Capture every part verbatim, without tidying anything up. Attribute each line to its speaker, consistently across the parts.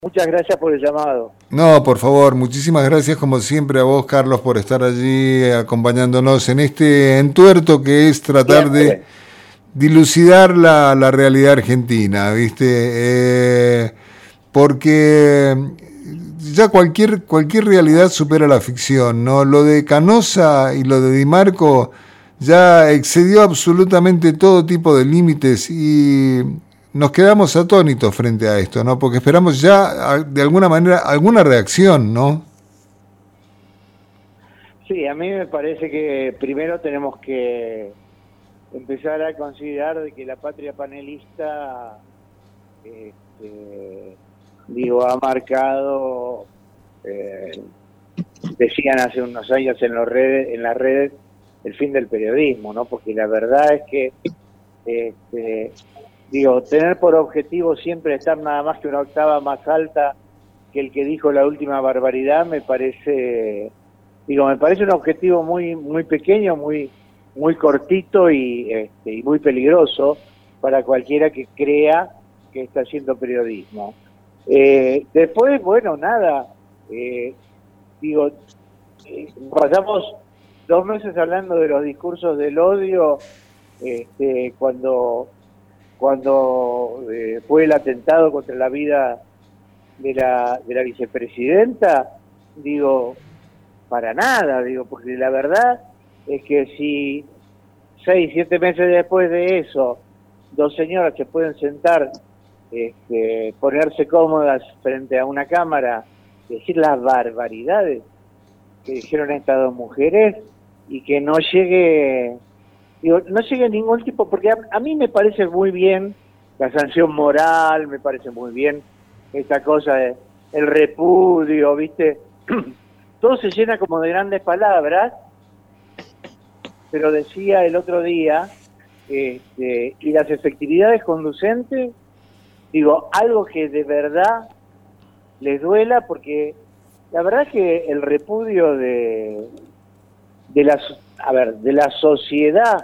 Speaker 1: Muchas gracias por el llamado.
Speaker 2: No, por favor, muchísimas gracias como siempre a vos, Carlos, por estar allí acompañándonos en este entuerto que es tratar de dilucidar la, la realidad argentina, ¿viste? Eh, porque ya cualquier, cualquier realidad supera la ficción, ¿no? Lo de Canosa y lo de Di Marco ya excedió absolutamente todo tipo de límites y nos quedamos atónitos frente a esto, ¿no? Porque esperamos ya, de alguna manera, alguna reacción, ¿no?
Speaker 1: Sí, a mí me parece que primero tenemos que empezar a considerar de que la patria panelista, este, digo, ha marcado, eh, decían hace unos años en, los redes, en las redes, el fin del periodismo, ¿no? Porque la verdad es que, este, digo, tener por objetivo siempre estar nada más que una octava más alta que el que dijo la última barbaridad, me parece, digo, me parece un objetivo muy muy pequeño, muy muy cortito y, este, y muy peligroso para cualquiera que crea que está haciendo periodismo. Eh, después, bueno, nada, eh, digo, eh, pasamos dos meses hablando de los discursos del odio, este, cuando cuando eh, fue el atentado contra la vida de la de la vicepresidenta, digo, para nada, digo, porque la verdad es que si seis, siete meses después de eso, dos señoras se pueden sentar, este, ponerse cómodas frente a una cámara, decir las barbaridades que dijeron estas dos mujeres y que no llegue, digo, no llegue ningún tipo, porque a, a mí me parece muy bien la sanción moral, me parece muy bien esta cosa de el repudio, ¿viste? Todo se llena como de grandes palabras, pero decía el otro día, este, y las efectividades conducentes, digo, algo que de verdad les duela, porque la verdad es que el repudio de, de la, a ver, de la sociedad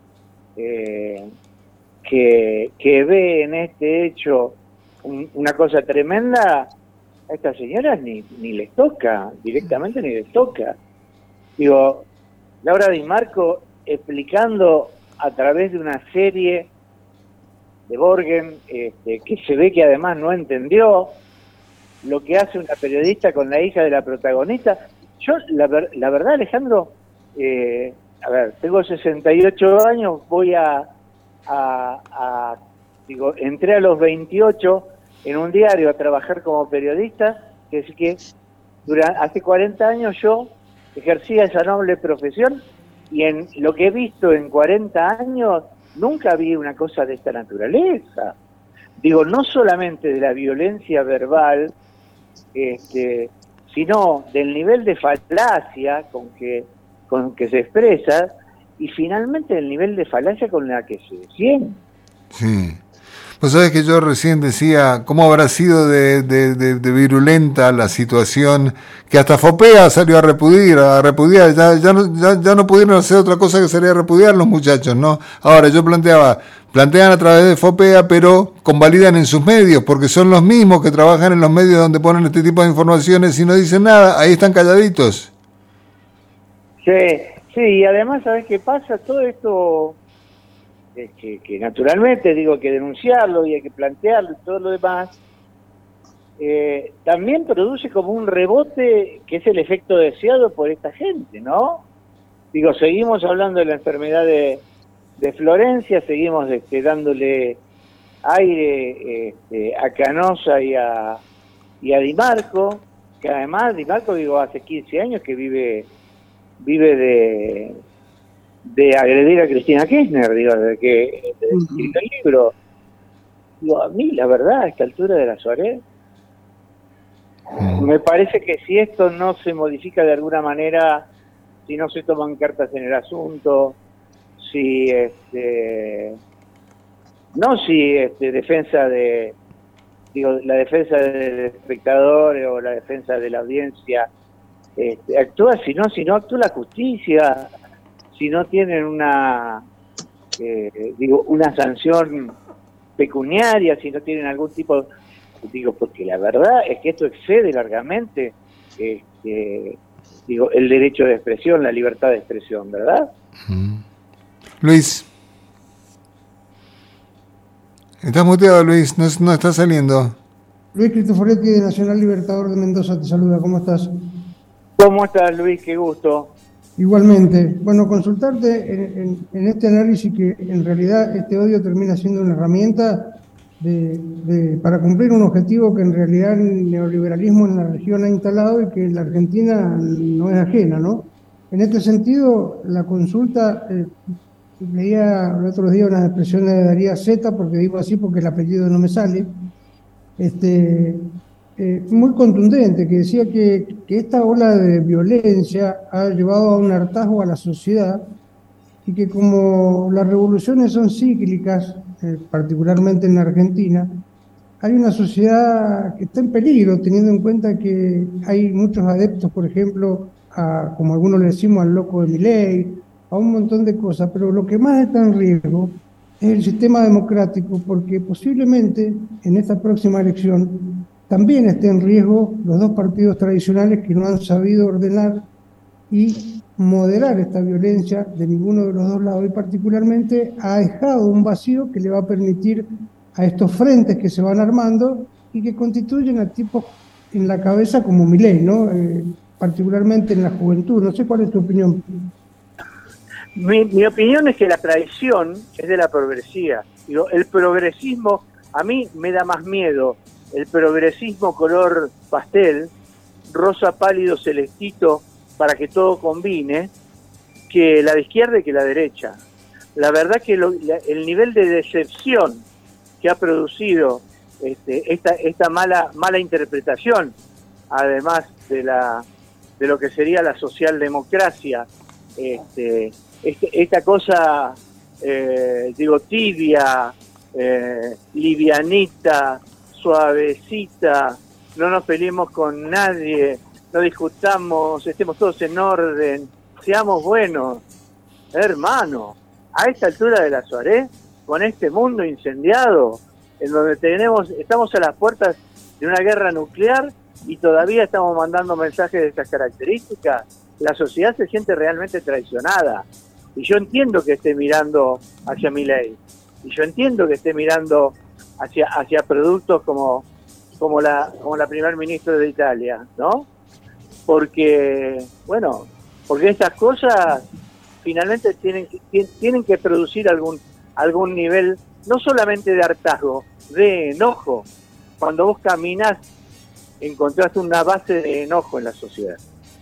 Speaker 1: eh, que, que ve en este hecho un, una cosa tremenda, a estas señoras ni, ni les toca, directamente ni les toca. Digo, Laura Di Marco explicando a través de una serie de Borgen, este, que se ve que además no entendió lo que hace una periodista con la hija de la protagonista. Yo, la, ver, la verdad, Alejandro, eh, a ver, tengo sesenta y ocho años, voy a, a, a, digo, entré a los veintiocho en un diario a trabajar como periodista, que es que durante, hace cuarenta años yo ejercía esa noble profesión y en lo que he visto en cuarenta años nunca vi una cosa de esta naturaleza. Digo, no solamente de la violencia verbal, este, sino del nivel de falacia con que, con que se expresa y finalmente el nivel de falacia con la que se defiende.
Speaker 2: Sí. Pues sabes que yo recién decía cómo habrá sido de, de, de, de virulenta la situación que hasta Fopea salió a repudiar, a repudiar, ya, ya, no, ya, ya no pudieron hacer otra cosa que salir a repudiar los muchachos, ¿no? Ahora yo planteaba, plantean a través de Fopea, pero convalidan en sus medios, porque son los mismos que trabajan en los medios donde ponen este tipo de informaciones y no dicen nada, ahí están calladitos.
Speaker 1: Sí, sí, y además, ¿sabes qué pasa? Todo esto... Que, que naturalmente digo que denunciarlo y hay que plantearlo y todo lo demás, eh, también produce como un rebote que es el efecto deseado por esta gente, ¿no? Digo, seguimos hablando de la enfermedad de, de Florencia, seguimos este, dándole aire este, a Canosa y a, y a Di Marco, que además Di Marco, digo, hace quince años que vive, vive de... de agredir a Cristina Kirchner, digo, de que escribió el libro. Digo, a mí, la verdad, a esta altura de la Suárez, me parece que si esto no se modifica de alguna manera, si no se toman cartas en el asunto, si, este, no si este, defensa de, digo, la defensa del espectador o la defensa de la audiencia, este, actúa, si no, si no actúa la justicia, si no tienen una eh, digo una sanción pecuniaria, si no tienen algún tipo digo, porque la verdad es que esto excede largamente este, digo, el derecho de expresión, la libertad de expresión, ¿verdad?
Speaker 2: Mm. Luis. Estás muteado, Luis, no, no está saliendo.
Speaker 3: Luis Cristoforetti, de Nacional Libertador de Mendoza, te saluda, ¿cómo estás?
Speaker 1: ¿Cómo estás, Luis? Qué gusto.
Speaker 3: Igualmente. Bueno, consultarte en, en, en este análisis que en realidad este odio termina siendo una herramienta de, de, para cumplir un objetivo que en realidad el neoliberalismo en la región ha instalado y que la Argentina no es ajena, ¿no? En este sentido, la consulta, eh, leía el otro día unas expresiones de Darío Zeta, porque digo así porque el apellido no me sale, este... Eh, muy contundente, que decía que, que esta ola de violencia ha llevado a un hartazgo a la sociedad y que como las revoluciones son cíclicas, eh, particularmente en la Argentina, hay una sociedad que está en peligro, teniendo en cuenta que hay muchos adeptos, por ejemplo, a, como algunos le decimos, al loco de Milei, a un montón de cosas, pero lo que más está en riesgo es el sistema democrático, porque posiblemente en esta próxima elección también estén en riesgo los dos partidos tradicionales que no han sabido ordenar y moderar esta violencia de ninguno de los dos lados, y particularmente ha dejado un vacío que le va a permitir a estos frentes que se van armando y que constituyen a tipos en la cabeza como Milei, ¿no? Eh, particularmente en la juventud. No sé cuál es tu opinión.
Speaker 1: Mi, mi opinión es que la traición es de la progresía. Digo, el progresismo a mí me da más miedo. El progresismo color pastel, rosa pálido celestito, para que todo combine, que la de izquierda y que la derecha. La verdad que lo, la, el nivel de decepción que ha producido este, esta, esta mala, mala interpretación, además de la de lo que sería la socialdemocracia, este, este, esta cosa, eh, digo, tibia, eh, livianita, suavecita, no nos peleemos con nadie, no discutamos, estemos todos en orden, seamos buenos. Hermano, a esta altura de la Suárez, con este mundo incendiado, en donde tenemos, estamos a las puertas de una guerra nuclear y todavía estamos mandando mensajes de estas características, la sociedad se siente realmente traicionada. Y yo entiendo que esté mirando hacia Milei, y yo entiendo que esté mirando hacia hacia productos como como la como la primer ministra de Italia, ¿no? Porque bueno, porque estas cosas finalmente tienen que tienen que producir algún algún nivel no solamente de hartazgo, de enojo. Cuando vos caminás encontraste una base de enojo en la sociedad.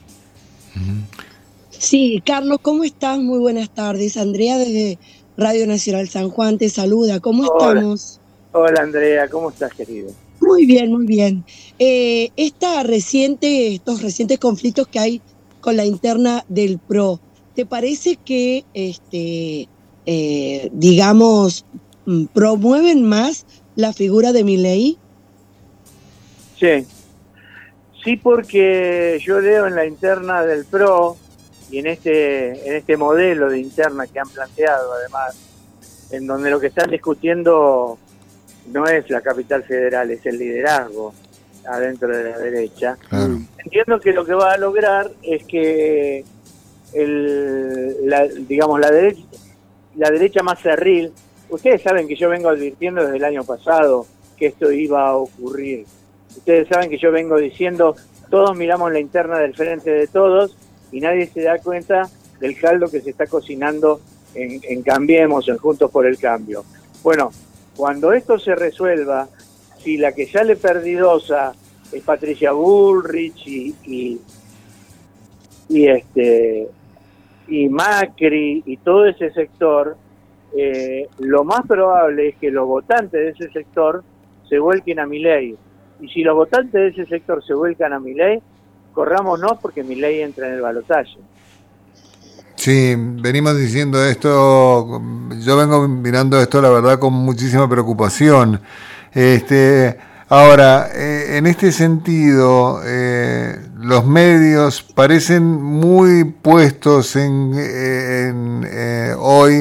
Speaker 4: Sí, Carlos, ¿cómo estás? Muy buenas tardes. Andrea desde Radio Nacional San Juan te saluda. ¿Cómo
Speaker 1: Hola.
Speaker 4: estamos?
Speaker 1: Hola Andrea, ¿cómo estás, querido?
Speaker 4: Muy bien, muy bien. Eh, esta reciente, estos recientes conflictos que hay con la interna del P R O, ¿te parece que, este, eh, digamos, promueven más la figura de Milei?
Speaker 1: Sí, sí, porque yo leo en la interna del P R O y en este en este modelo de interna que han planteado, además, en donde lo que están discutiendo no es la capital federal, es el liderazgo adentro de la derecha. Claro. Entiendo que lo que va a lograr es que el, la, digamos la derecha, la derecha más cerril. Ustedes saben que yo vengo advirtiendo desde el año pasado que esto iba a ocurrir. Ustedes saben que yo vengo diciendo, todos miramos la interna del Frente de Todos y nadie se da cuenta del caldo que se está cocinando en, en Cambiemos, en Juntos por el Cambio. Bueno, cuando esto se resuelva, si la que sale perdidosa es Patricia Bullrich y, y, y este y Macri y todo ese sector, eh, lo más probable es que los votantes de ese sector se vuelquen a Milei. Y si los votantes de ese sector se vuelcan a Milei, corrámonos porque Milei entra en el balotaje.
Speaker 2: Sí, venimos diciendo esto, yo vengo mirando esto la verdad con muchísima preocupación. Este, ahora, eh, en este sentido, eh, los medios parecen muy puestos en, en eh, hoy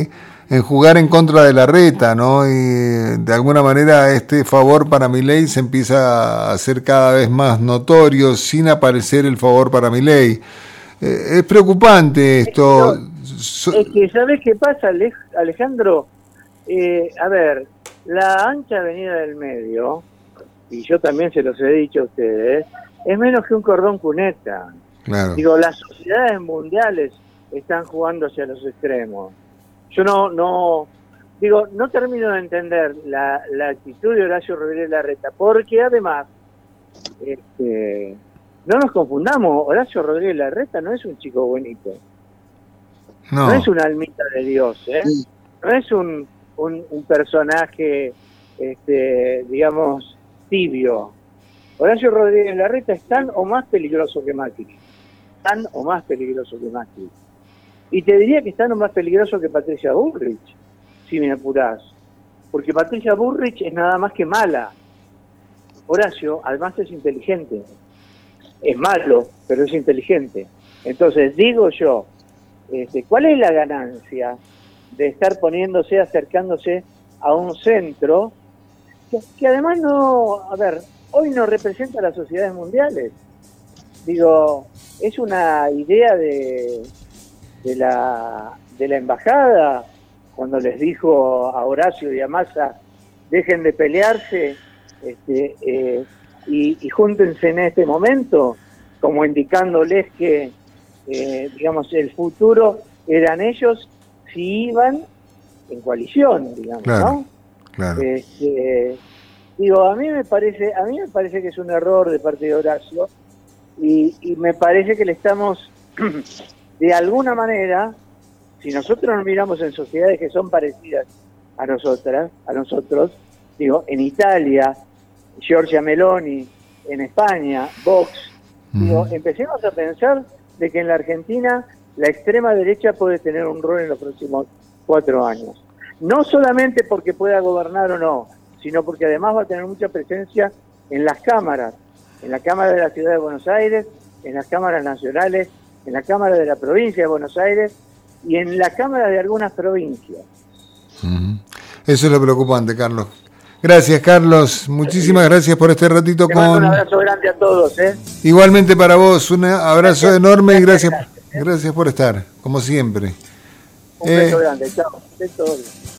Speaker 2: en jugar en contra de Larreta, ¿no? Y de alguna manera este favor para Milei se empieza a hacer cada vez más notorio sin aparecer el favor para Milei. Eh, es preocupante esto.
Speaker 1: Es que, es que ¿sabés qué pasa, Alejandro? Eh, a ver, la ancha avenida del medio, y yo también se los he dicho a ustedes, es menos que un cordón cuneta.
Speaker 2: Claro.
Speaker 1: Digo, las sociedades mundiales están jugando hacia los extremos. Yo no, no, digo, no termino de entender la, la actitud de Horacio Rodríguez Larreta, porque además, este, no nos confundamos, Horacio Rodríguez Larreta no es un chico bonito, no, no es una almita de Dios, ¿eh? No es un, un, un personaje, este, digamos, tibio. Horacio Rodríguez Larreta es tan o más peligroso que Macri, tan o más peligroso que Macri. Y te diría que es tan o más peligroso que Patricia Bullrich, si me apurás. Porque Patricia Bullrich es nada más que mala. Horacio, además, es inteligente. Es malo, pero es inteligente. Entonces, digo yo, este, ¿cuál es la ganancia de estar poniéndose, acercándose a un centro que, que además no, a ver, hoy no representa a las sociedades mundiales? Digo, es una idea de... de la de la embajada, cuando les dijo a Horacio y a Massa, dejen de pelearse este, eh, y, y júntense en este momento, como indicándoles que, eh, digamos, el futuro eran ellos si iban en coalición, digamos,
Speaker 2: claro,
Speaker 1: ¿no?
Speaker 2: Claro.
Speaker 1: Este, digo, a mí me parece, a mí me parece que es un error de parte de Horacio y, y me parece que le estamos de alguna manera, si nosotros nos miramos en sociedades que son parecidas a nosotras, a nosotros, digo, en Italia, Giorgia Meloni, en España, Vox, mm. digo, empecemos a pensar de que en la Argentina la extrema derecha puede tener un rol en los próximos cuatro años. No solamente porque pueda gobernar o no, sino porque además va a tener mucha presencia en las cámaras, en la Cámara de la Ciudad de Buenos Aires, en las cámaras nacionales, en la Cámara de la Provincia de Buenos Aires y en la Cámara de algunas provincias.
Speaker 2: Uh-huh. Eso es lo preocupante, Carlos. Gracias, Carlos. Muchísimas gracias por este ratito.
Speaker 1: Te
Speaker 2: con
Speaker 1: mando un abrazo grande a todos. ¿eh?
Speaker 2: Igualmente para vos, un abrazo gracias, enorme y gracias, gracias, gracias por estar, como siempre.
Speaker 1: Un beso eh... grande. Chao.